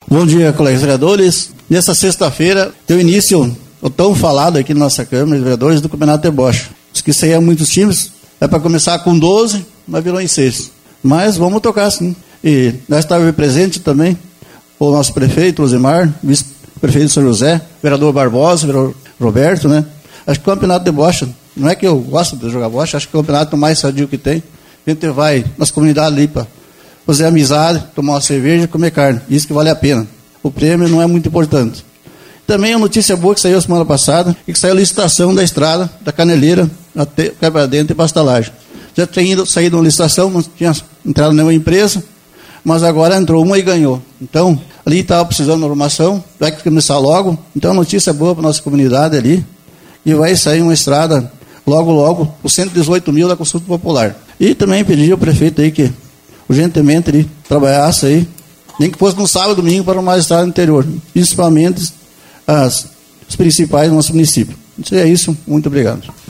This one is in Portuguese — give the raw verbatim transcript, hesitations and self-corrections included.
Bom dia, colegas vereadores. Nessa sexta-feira, tem o início, o tão falado aqui na nossa Câmara de Vereadores, do Campeonato de Bocha. Os que saíram muitos times, é para começar com doze, mas virou em seis. Mas vamos tocar sim. E nós estávamos presentes também, o nosso prefeito, Osimar, vice-prefeito de São José, vereador Barbosa, vereador Roberto, né? Acho que o Campeonato de Bocha, não é que eu gosto de jogar bocha, acho que é o campeonato mais sadio que tem. A gente vai nas comunidades ali para fazer amizade, tomar uma cerveja e comer carne. Isso que vale a pena. O prêmio não é muito importante. Também a notícia boa que saiu semana passada, e que saiu a licitação da estrada, da Caneleira, até Quebra Dentro e Pastalagem. Já tinha ido, saído uma licitação, não tinha entrado nenhuma empresa, mas agora entrou uma e ganhou. Então, ali estava precisando de arrumação, vai começar logo. Então, a notícia boa para a nossa comunidade ali, e vai sair uma estrada logo, logo, por cento e dezoito mil da consulta popular. E também pedi ao prefeito aí que urgentemente ele trabalhasse aí, nem que fosse no sábado, domingo, para uma estrada interior, principalmente as, os principais do nosso município. Então é isso, muito obrigado.